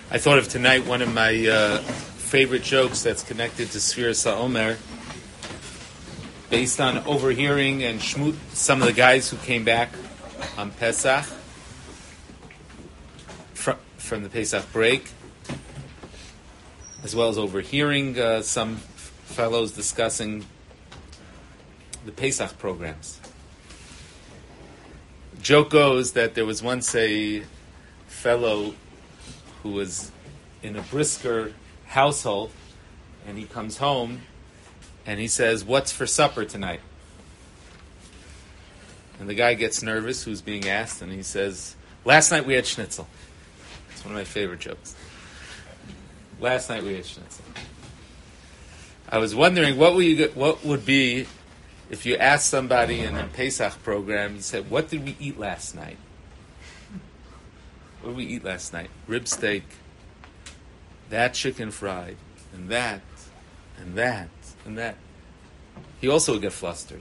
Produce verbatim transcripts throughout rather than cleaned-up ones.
I thought of tonight one of my uh, favorite jokes that's connected to Sfiras HaOmer, based on overhearing and shmut some of the guys who came back on Pesach, fr- from the Pesach break, as well as overhearing uh, some f- fellows discussing the Pesach programs. Joke goes that there was once a fellow who was in a Brisker household, and he comes home and he says, "What's for supper tonight?" And the guy gets nervous who's being asked, and he says, "Last night we had schnitzel." It's one of my favorite jokes. Last night we had schnitzel. I was wondering what would you, what would be if you asked somebody in a Pesach program, you said, "What did we eat last night?" What did we eat last night? Rib steak, that chicken fried, and that, and that, and that. He also would get flustered.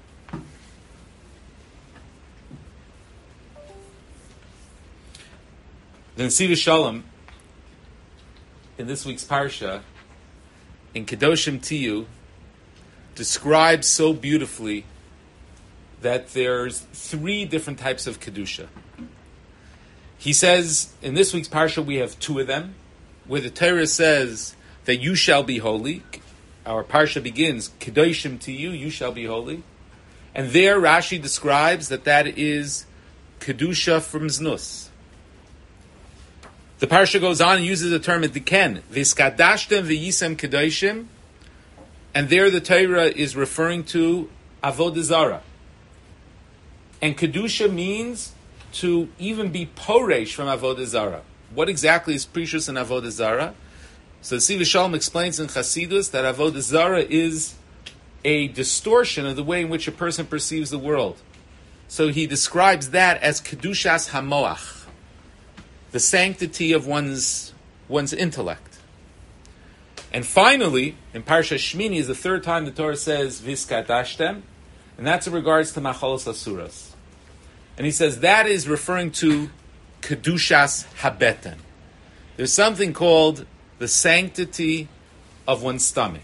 The Nesiv Shalom, in this week's Parsha, in Kedoshim Tiyu, describes so beautifully that there's three different types of Kedusha. He says, in this week's Parsha, we have two of them, where the Torah says that you shall be holy. Our Parsha begins, Kedoshim Tiyu, you shall be holy. And there Rashi describes that that is Kedusha from Znus. The Parsha goes on and uses the term Diken, Viskadashtem v'yisem Kedoshim, and there the Torah is referring to Avodah Zarah. And Kedusha means to even be poresh from Avodah Zarah. What exactly is Prishus and Avodah Zarah? So the Nesiv Shalom explains in Chasidus that Avodah Zarah is a distortion of the way in which a person perceives the world. So he describes that as Kedushas HaMoach, the sanctity of one's one's intellect. And finally, in Parsha Shmini is the third time the Torah says Viskadashtem, and that's in regards to Machalos Asuras. And he says that is referring to Kedushas Habeten. There's something called the sanctity of one's stomach.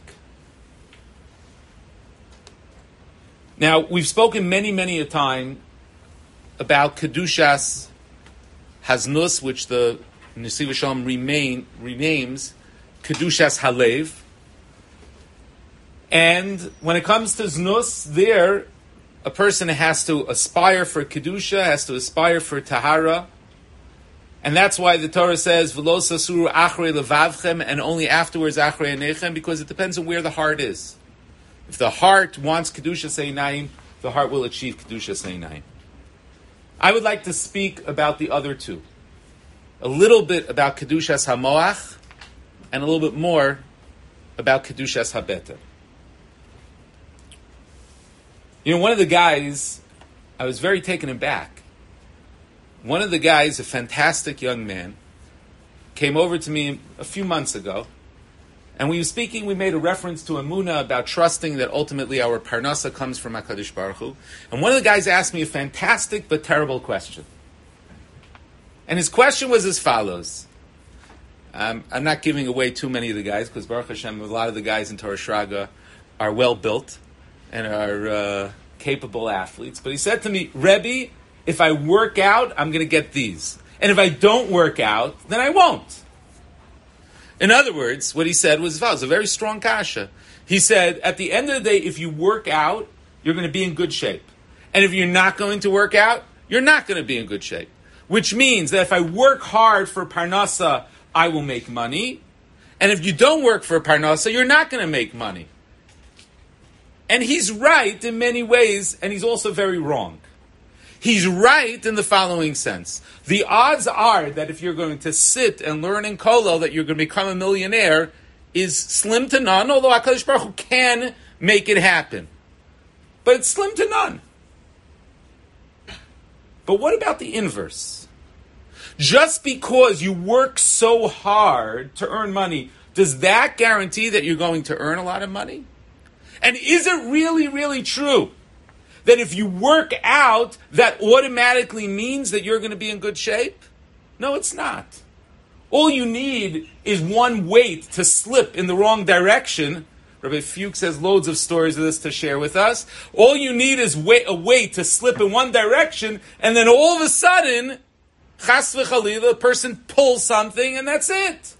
Now, we've spoken many, many a time about Kedushas Haznus, which the Nesiv Shalom remain, renames Kedushas Halev. And when it comes to Znus, there, a person has to aspire for Kedusha, has to aspire for Tahara. And that's why the Torah says, V'lo sasuru achrei levavchem, and only afterwards achrei anechem, because it depends on where the heart is. If the heart wants Kedusha Seinayim, the heart will achieve Kedusha Seinayim. I would like to speak about the other two. A little bit about Kedushas HaMoach, and a little bit more about Kedushas HaBeten. You know, one of the guys, I was very taken aback. One of the guys, a fantastic young man, came over to me a few months ago, and we were speaking, we made a reference to Emunah about trusting that ultimately our Parnasa comes from HaKadosh Baruch Hu. And one of the guys asked me a fantastic but terrible question. And his question was as follows. Um, I'm not giving away too many of the guys, because Baruch Hashem, a lot of the guys in Torah Shraga are well built and are uh, capable athletes. But he said to me, Rebbe, if I work out, I'm going to get these. And if I don't work out, then I won't. In other words, what he said was, was a very strong kasha. He said, at the end of the day, if you work out, you're going to be in good shape. And if you're not going to work out, you're not going to be in good shape. Which means that if I work hard for Parnasa, I will make money. And if you don't work for Parnasa, you're not going to make money. And he's right in many ways, and he's also very wrong. He's right in the following sense. The odds are that if you're going to sit and learn in Kollel that you're going to become a millionaire is slim to none, although HaKadosh Baruch Hu can make it happen. But it's slim to none. But what about the inverse? Just because you work so hard to earn money, does that guarantee that you're going to earn a lot of money? And is it really, really true that if you work out, that automatically means that you're going to be in good shape? No, it's not. All you need is one weight to slip in the wrong direction. Rabbi Fuchs has loads of stories of this to share with us. All you need is weight, a weight to slip in one direction, and then all of a sudden, chas v'chalila, the person pulls something, and that's it.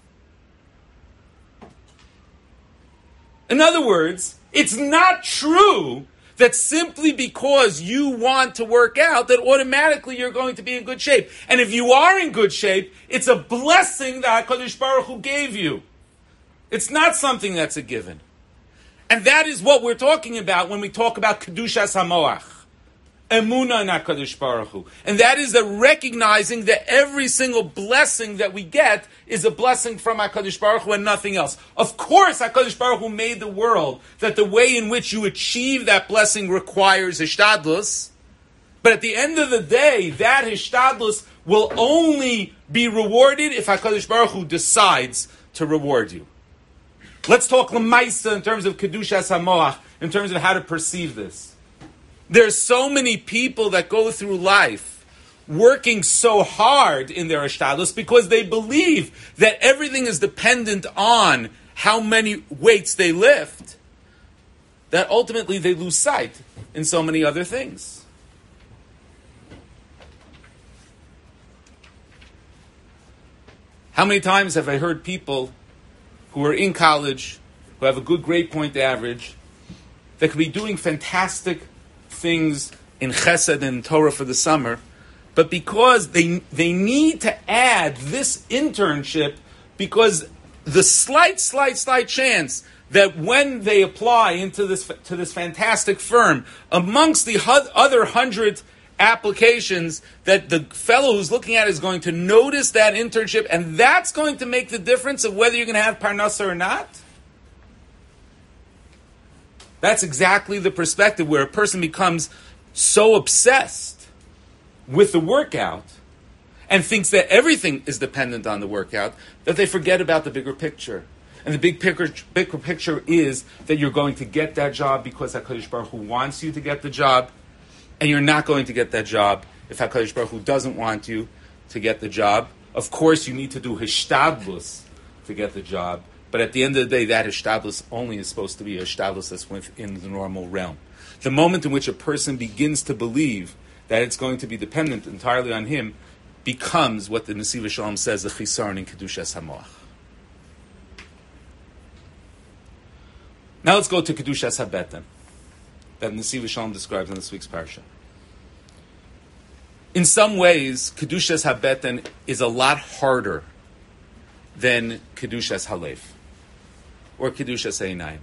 In other words, it's not true that simply because you want to work out, that automatically you're going to be in good shape. And if you are in good shape, it's a blessing that HaKadosh Baruch Hu gave you. It's not something that's a given. And that is what we're talking about when we talk about Kedushas HaMoach. Emunah in HaKadosh Baruch Hu. And that is the recognizing that every single blessing that we get is a blessing from HaKadosh Baruch Hu and nothing else. Of course, HaKadosh Baruch Hu made the world that the way in which you achieve that blessing requires hishtadlus. But at the end of the day, that hishtadlus will only be rewarded if HaKadosh Baruch Hu decides to reward you. Let's talk l'maisa in terms of Kedushas HaMoach, in terms of how to perceive this. There's so many people that go through life working so hard in their hishtadlus because they believe that everything is dependent on how many weights they lift, that ultimately they lose sight in so many other things. How many times have I heard people who are in college, who have a good grade point average, that could be doing fantastic things in Chesed and Torah for the summer, but because they they need to add this internship, because the slight, slight, slight chance that when they apply into this to this fantastic firm, amongst the other hundred applications, that the fellow who's looking at it is going to notice that internship, and that's going to make the difference of whether you're going to have parnasa or not. That's exactly the perspective where a person becomes so obsessed with the workout and thinks that everything is dependent on the workout that they forget about the bigger picture. And the big picture, bigger picture is that you're going to get that job because HaKadosh Baruch Hu wants you to get the job, and you're not going to get that job if HaKadosh Baruch Hu doesn't want you to get the job. Of course, you need to do hishtadlus to get the job. But at the end of the day, that hishtadlus only is supposed to be a hishtadlus that's within the normal realm. The moment in which a person begins to believe that it's going to be dependent entirely on him becomes what the Nesiv Shalom says, the chisaron in Kedushas HaMoach. Now let's go to Kedushas HaBeten, that Nesiv Shalom describes in this week's parsha. In some ways, Kedushas HaBeten is a lot harder than Kedushas HaLev or Kedushas Einayim.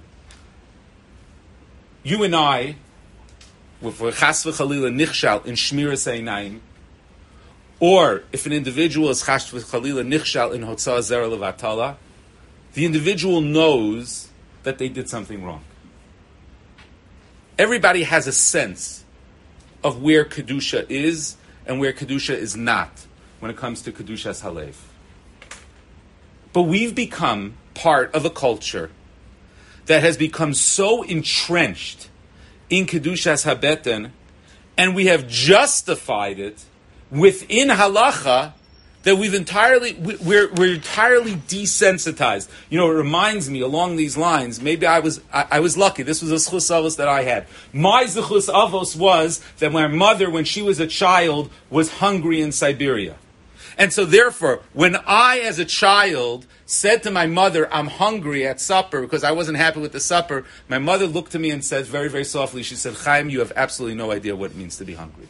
You and I, if we're chas v'chalila nichshal in shmiras einayim, or if an individual is chas v'chalila nichshal in hotzah zera levatala, the individual knows that they did something wrong. Everybody has a sense of where Kedusha is and where Kedusha is not when it comes to Kedushas HaLev. But we've become part of a culture that has become so entrenched in Kedushas HaBeten, and we have justified it within halacha that we've entirely, we're, we're entirely desensitized. You know, it reminds me along these lines, maybe I was I, I was lucky. This was a zechus avos that I had. My zechus avos was that my mother, when she was a child, was hungry in Siberia. And so therefore, when I, as a child, said to my mother, I'm hungry at supper because I wasn't happy with the supper, my mother looked to me and said very, very softly, she said, Chaim, you have absolutely no idea what it means to be hungry.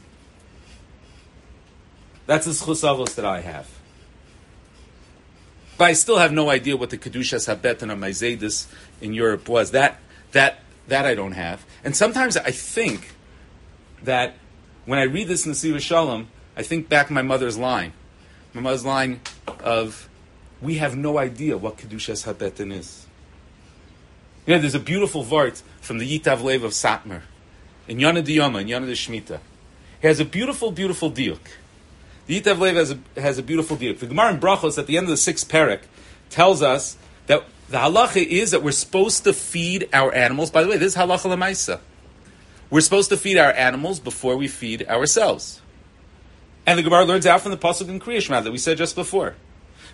That's the zechus avos that I have. But I still have no idea what the Kedushas HaBeten or Maizedus in Europe was. That, that, that I don't have. And sometimes I think that when I read this in the Nesiv Shalom, I think back my mother's line. My mother's line of, we have no idea what Kedushas HaBeten is. You know, there's a beautiful vart from the Yitav Lev of Satmar, in Yonah D'Yoma, in Yonah D'Shmita. He has a beautiful, beautiful diuk. The Yitav Lev has a, has a beautiful diuk. The Gemara in Brachos, at the end of the sixth parak, tells us that the halacha is that we're supposed to feed our animals. By the way, this is halacha l'maisa. We're supposed to feed our animals before we feed ourselves. And the Gemara learns out from the pasuk in Kriya Shema that we said just before.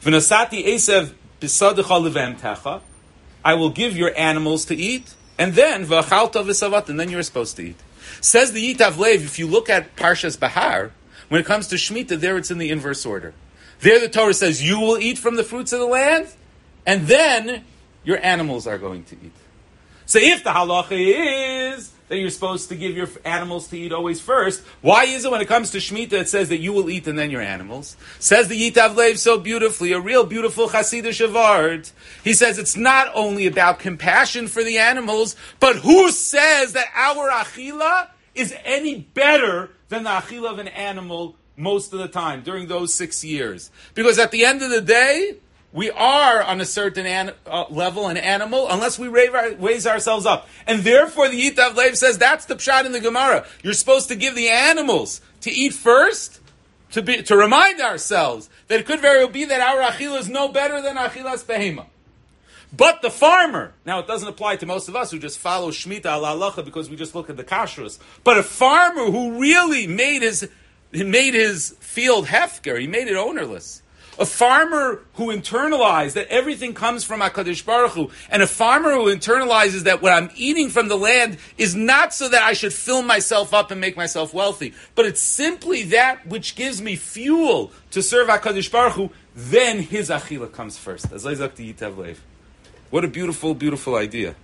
V'nasati esev b'sadecha levemtecha. I will give your animals to eat, and then v'achalta v'savat, and then you're supposed to eat. Says the Yitav Lev, if you look at Parshas Bahar, when it comes to Shemitah, there it's in the inverse order. There the Torah says, you will eat from the fruits of the land, and then your animals are going to eat. So if the halacha is that you're supposed to give your animals to eat always first, why is it when it comes to Shemitah it says that you will eat and then your animals? Says the Yitav Lev so beautifully, a real beautiful Hasidic Avard. He says it's not only about compassion for the animals, but who says that our achila is any better than the achila of an animal most of the time during those six years? Because at the end of the day, we are on a certain an, uh, level an animal unless we raise, our, raise ourselves up. And therefore the Yitav Lev says that's the pshat in the Gemara. You're supposed to give the animals to eat first to be to remind ourselves that it could very well be that our achila is no better than achilas behema. But the farmer, now it doesn't apply to most of us who just follow Shemitah ala halacha because we just look at the kashrus. But a farmer who really made his he made his field hefker, he made it ownerless. A farmer who internalized that everything comes from HaKadosh Baruch Hu, and a farmer who internalizes that what I'm eating from the land is not so that I should fill myself up and make myself wealthy, but it's simply that which gives me fuel to serve HaKadosh Baruch Hu, then his achila comes first. As Isaac the Yitav Lev. What a beautiful, beautiful idea.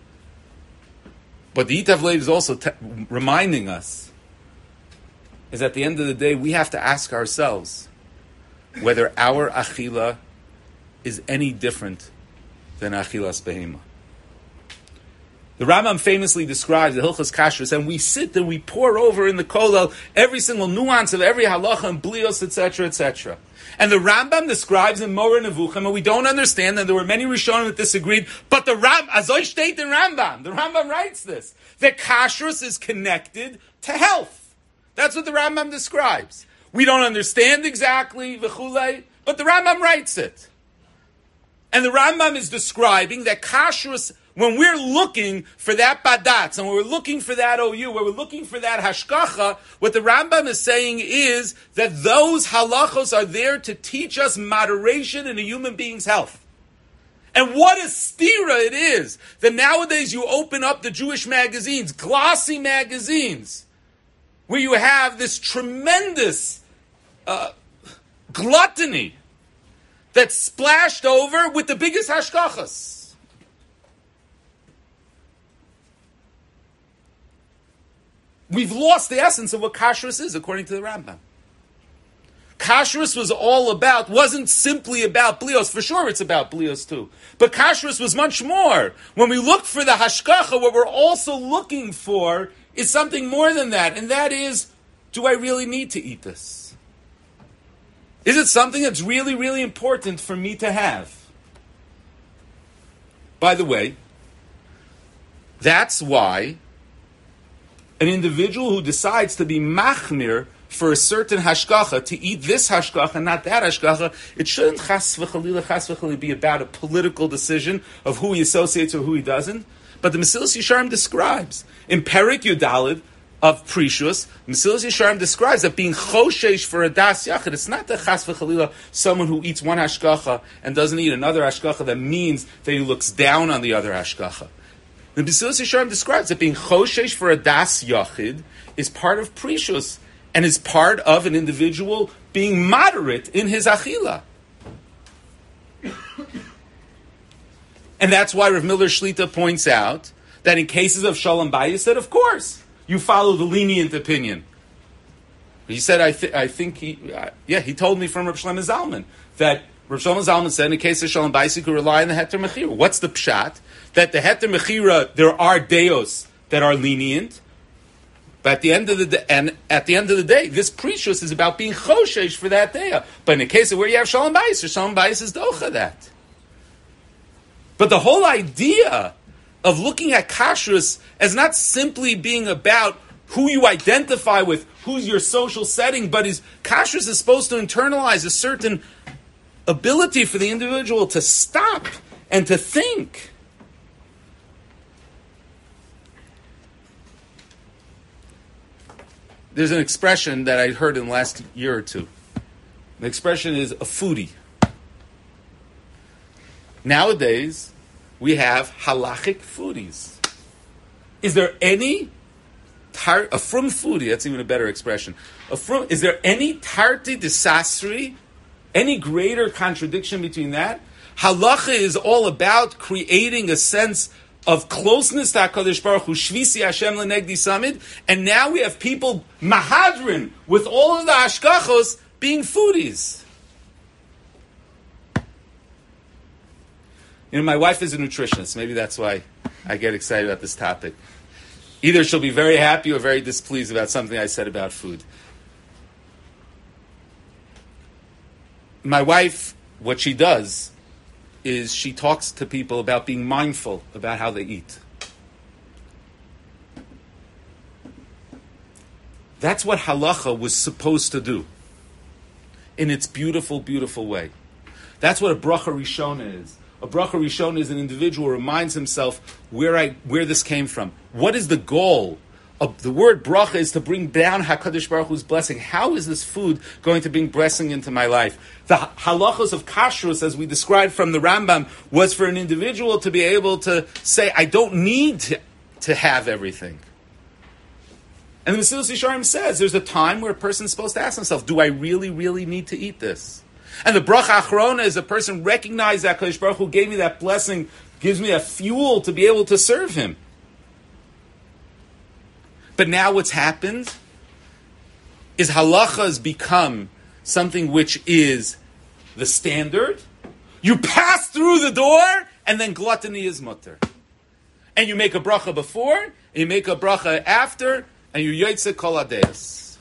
But the Yitav Lev is also te- reminding us is at the end of the day we have to ask ourselves whether our achila is any different than achilas behema. The Rambam famously describes the Hilchos Kashrus, and we sit and we pour over in the kollel every single nuance of every halacha and blios, et cetera, et cetera. And the Rambam describes in Moreh Nevuchim, and we don't understand, and there were many Rishonim that disagreed, but the Rambam, Azoy steht in Rambam, the Rambam writes this, that Kashrus is connected to health. That's what the Rambam describes. We don't understand exactly, v'chulei, but the Rambam writes it. And the Rambam is describing that kashrus, when we're looking for that badatz, and when we're looking for that O U, when we're looking for that hashkacha, what the Rambam is saying is that those halachos are there to teach us moderation in a human being's health. And what a stira it is that nowadays you open up the Jewish magazines, glossy magazines, where you have this tremendous uh, gluttony that's splashed over with the biggest hashkachas. We've lost the essence of what kashrus is, according to the Rambam. Kashrus was all about, wasn't simply about blios. For sure it's about blios too. But kashrus was much more. When we look for the hashkacha, what we're also looking for is something more than that. And that is, do I really need to eat this? Is it something that's really, really important for me to have? By the way, that's why an individual who decides to be machmir for a certain hashkacha, to eat this hashkacha, not that hashkacha, it shouldn't chas v'chalila, chas v'chalila be about a political decision of who he associates or who he doesn't. But the Mesilas Yesharim describes, in Perik Yudalid of Prishus, Mesilas Yesharim describes that being choshesh for a das yachid, it's not the chas v'chalila, someone who eats one hashkacha and doesn't eat another hashkacha, that means that he looks down on the other hashkacha. The Mesilas Yesharim describes that being choshesh for a das yachid is part of Prishus, and is part of an individual being moderate in his achila. And that's why Rav Miller Shlita points out that in cases of Shalom Bayis, that of course you follow the lenient opinion. He said, I, th- I think he, uh, yeah, he told me from Rav Shlomo Zalman that Rav Shlomo Zalman said in a case of Shalom Bayis, you could rely on the Heter Mechira. What's the pshat? That the Heter Mechira, there are deos that are lenient, but at the end of the day, and at the end of the day, this precious is about being choshesh for that day. But in the case of where you have Shalom Bayis, or Shalom Bayis is docha that. But the whole idea of looking at kashrus as not simply being about who you identify with, who's your social setting, but is kashrus is supposed to internalize a certain ability for the individual to stop and to think. There's an expression that I heard in the last year or two. The expression is a foodie. Nowadays, we have halachic foodies. Is there any tar- a frum foodie? That's even a better expression. A frum, is there any tarti disasri? Any greater contradiction between that? Halacha is all about creating a sense of closeness to HaKadosh Baruch Hu, Shvisi Hashem Lenegdi Samid, and now we have people mahadrin with all of the hashkachos being foodies. You know, my wife is a nutritionist. Maybe that's why I get excited about this topic. Either she'll be very happy or very displeased about something I said about food. My wife, what she does is she talks to people about being mindful about how they eat. That's what halacha was supposed to do in its beautiful, beautiful way. That's what a bracha rishona is. A bracha rishona is an individual who reminds himself where I where this came from. What is the goal? Of the word bracha is to bring down HaKadosh Baruch Hu's blessing. How is this food going to bring blessing into my life? The halachos of kashrus, as we described from the Rambam, was for an individual to be able to say, I don't need to, to have everything. And the Mesilas Yesharim says there's a time where a person's supposed to ask himself, do I really, really need to eat this? And the bracha achrona is a person recognizes that HaKadosh Baruch Hu gave me that blessing, gives me that fuel to be able to serve him. But now what's happened is halacha has become something which is the standard. You pass through the door, and then gluttony is mutter. And you make a bracha before, and you make a bracha after, and you yotze kol hadeis.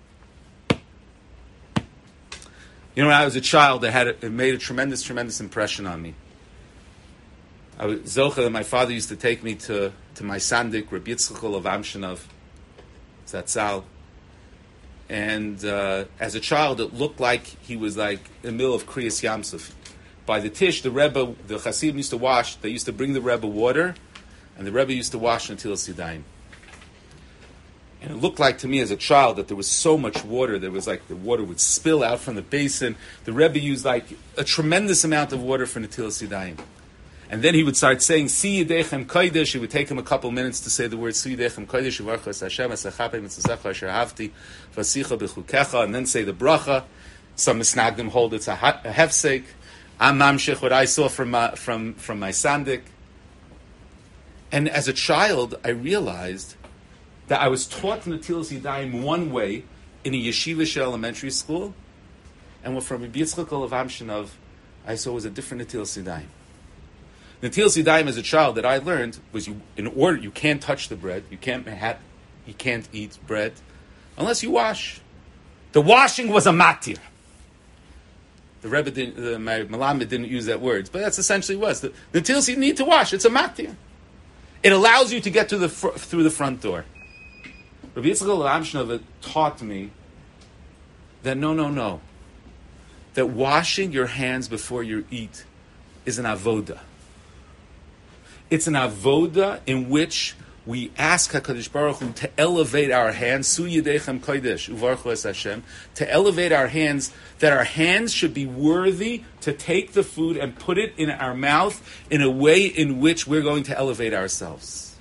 You know, when I was a child, it, had a, it made a tremendous, tremendous impression on me. I was zocha that my father used to take me to, to my sandik, Rabbi Yitzchak of Amshinov, Zatzal. And uh, as a child, it looked like he was like in the middle of Kriyas Yamsuf. By the Tish, the Rebbe, the Hasidim used to wash, they used to bring the Rebbe water, and the Rebbe used to wash Netilas Yadayim. And it looked like to me as a child that there was so much water, there was like the water would spill out from the basin. The Rebbe used like a tremendous amount of water for Netilas Yadayim. And then he would start saying, Si Yidechem Kodesh. It would take him a couple minutes to say the word Si Yidechem Kodesh, Yivarchos Hashem, Esachapei Mitzvah Asher Havti, Vasicha B'chukecha, and then say the bracha. Some Misnagdim hold it's a hefsek. I'm mamshich, what I saw from my, from, from my sandik. And as a child, I realized that I was taught Netilas Yadayim one way in a yeshiva elementary school, and what from Rabbi Yitzchak of Amshinov, I saw was a different Netilas Yadayim. Netilas Yadayim as a child that I learned was you, in order, you can't touch the bread, you can't have, you can't eat bread unless you wash. The washing was a matir. The Rebbe didn't, uh, my Malamed didn't use that word, but that's essentially was. The, the Netilas you need to wash, it's a matir. It allows you to get to the fr- through the front door. Rabbi Yitzchak Amshinov taught me that no, no, no, that washing your hands before you eat is an avoda. It's an avoda in which we ask HaKadosh Baruch Hu to elevate our hands, Su Yidechem Kodesh, Uvarchu Es Hashem, to elevate our hands, that our hands should be worthy to take the food and put it in our mouth in a way in which we're going to elevate ourselves.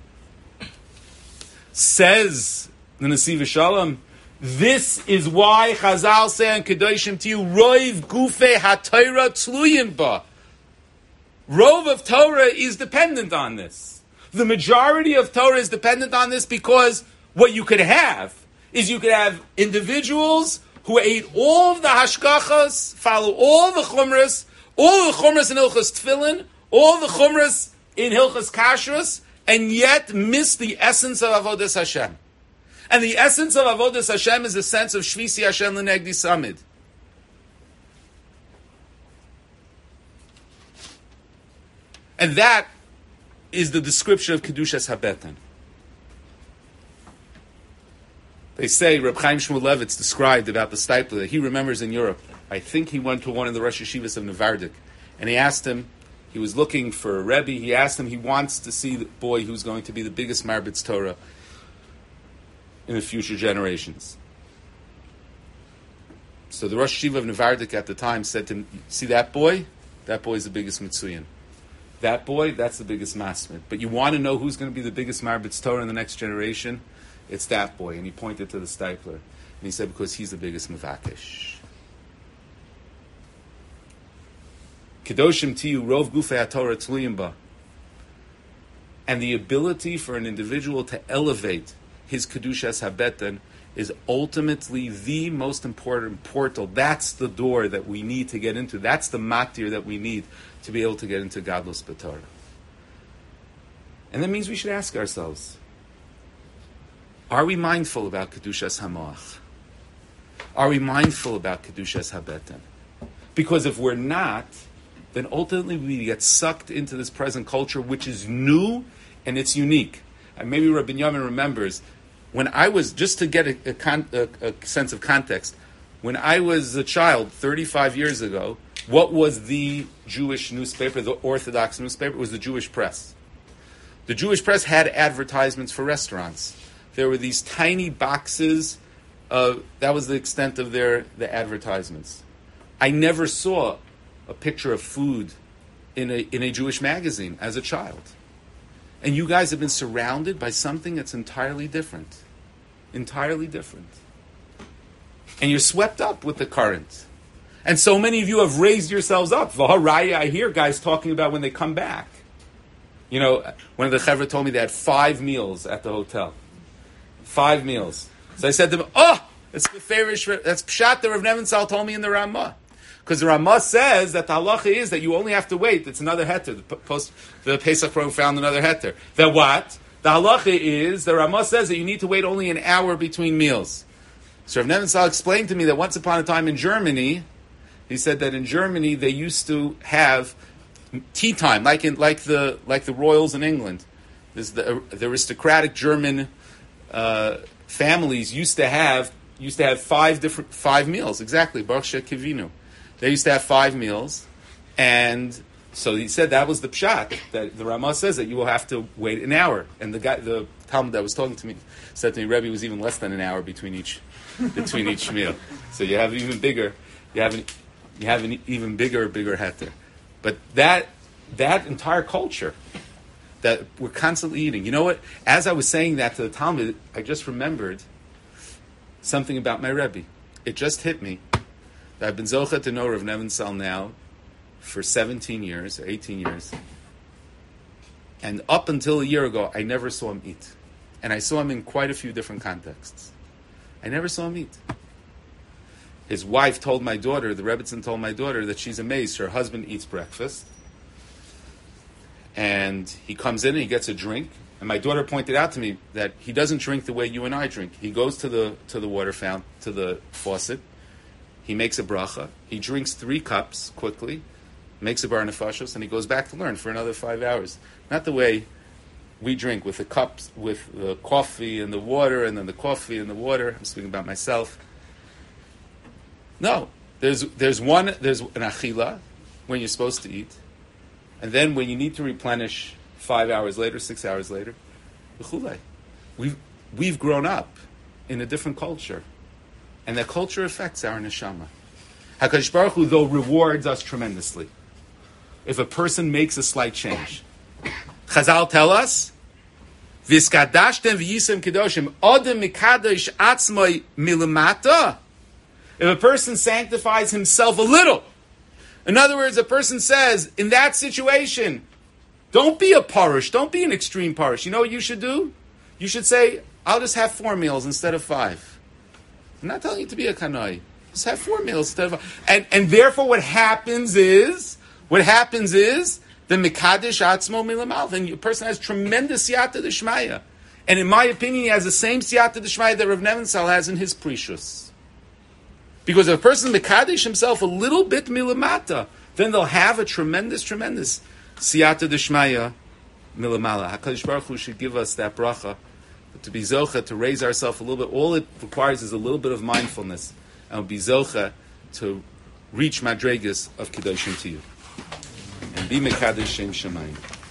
Says the Nesiv Shalom, this is why Chazal say in Kedoshim to you, Roiv Gufe HaTorah Tzluyim Ba. Rove of Torah is dependent on this. The majority of Torah is dependent on this because what you could have is you could have individuals who ate all of the hashkachas, follow all the chumras, all the chumras in Hilchas Tefillin, all the chumras in Hilchas Kashrus, and yet miss the essence of Avodas Hashem. And the essence of Avodas Hashem is the sense of Shvisi Hashem L'Negdi Samid. And that is the description of Kedushas HaBetan. They say, Reb Chaim Shmulevitz described about the stipler that he remembers in Europe. I think he went to one of the Rosh Yeshivas of Nevardik, and he asked him, he was looking for a Rebbe, he asked him, he wants to see the boy who's going to be the biggest Marbitz Torah in the future generations. So the Rosh Yeshiva of Nevardik at the time said to him, see that boy? that boy's the biggest Mitsuyan. That boy, that's the biggest Masmid. But you want to know who's going to be the biggest Marbitz Torah in the next generation? It's that boy. And he pointed to the Stipler. And he said, because he's the biggest Mavakesh. Kedoshim Tiyu, Rov Gufei HaTorah Tzluyim Ba. And the ability for an individual to elevate his Kedushas HaBetan is ultimately the most important portal. That's the door that we need to get into. That's the matir that we need to be able to get into Gadlus B'Torah. And that means we should ask ourselves, are we mindful about Kedushas HaMoach? Are we mindful about Kedushas HaBetan? Because if we're not, then ultimately we get sucked into this present culture, which is new and it's unique. And maybe Rabbi Yamin remembers, when I was, just to get a, a, con, a, a sense of context, when I was a child thirty-five years ago, what was the Jewish newspaper, the Orthodox newspaper? It was the Jewish Press. The Jewish Press had advertisements for restaurants. There were these tiny boxes. Uh, that was the extent of their the advertisements. I never saw a picture of food in a in a Jewish magazine as a child. And you guys have been surrounded by something that's entirely different. Entirely different. And you're swept up with the current. And so many of you have raised yourselves up. Vaharaya, I hear guys talking about when they come back. You know, one of the chevra told me they had five meals at the hotel. Five meals. So I said to them, oh, it's my favorite shver. That's Pshat that Rav Nebenzahl told me in the Ramah. Because the Ramah says that the halacha is that you only have to wait. It's another heter. The, post, the Pesach program found another heter. That what? The halacha is, the Ramah says that you need to wait only an hour between meals. So Rav Nebenzahl explained to me that once upon a time in Germany, he said that in Germany they used to have tea time, like in like the like the royals in England. There's the, the aristocratic German uh, families used to have used to have five different five meals exactly. Baruch Shekivinu. They used to have five meals, and so he said that was the pshat, that the Ramah says that you will have to wait an hour. And the guy, the Talmud that was talking to me, said to me, Rebbe, was even less than an hour between each between each meal. So you have even bigger, you have an, you have an even bigger, bigger heter. But that that entire culture that we're constantly eating. You know what? As I was saying that to the Talmud, I just remembered something about my Rebbe. It just hit me. I've been zocha to know Rav Nebenzahl now for seventeen years, eighteen years. And up until a year ago, I never saw him eat. And I saw him in quite a few different contexts. I never saw him eat. His wife told my daughter, the Rebbitzin told my daughter, that she's amazed. Her husband eats breakfast. And he comes in and he gets a drink. And my daughter pointed out to me that he doesn't drink the way you and I drink. He goes to the to the water fountain, to the faucet. He makes a bracha. He drinks three cups quickly, makes a bar nefashos, and he goes back to learn for another five hours. Not the way we drink with the cups, with the coffee and the water, and then the coffee and the water. I'm speaking about myself. No, there's there's one there's an achila when you're supposed to eat, and then when you need to replenish five hours later, six hours later, we've we've grown up in a different culture. And that culture affects our neshama. HaKadosh Baruch Hu, though, rewards us tremendously if a person makes a slight change. Chazal tell us, V'skadashtem v'yisem kedoshim, odem mikadosh atzmoi milamata. If a person sanctifies himself a little, in other words, a person says, in that situation, don't be a parish, don't be an extreme parish. You know what you should do? You should say, I'll just have four meals instead of five. I'm not telling you to be a kanai. Just have four meals instead of, and and therefore what happens is what happens is the mikadesh atzmo milamal. And a person has tremendous siyata d'shmaya, and in my opinion, he has the same siyata d'shmaya that Rav Nebenzahl has in his precious. Because if a person mikadesh himself a little bit milamata, then they'll have a tremendous, tremendous siyata d'shmaya milamala. HaKadosh Baruch Hu should give us that bracha. To be zocha, to raise ourselves a little bit, all it requires is a little bit of mindfulness, and be zocha to reach madregas of kedoshim to you, and be mekadosh shem shemayim.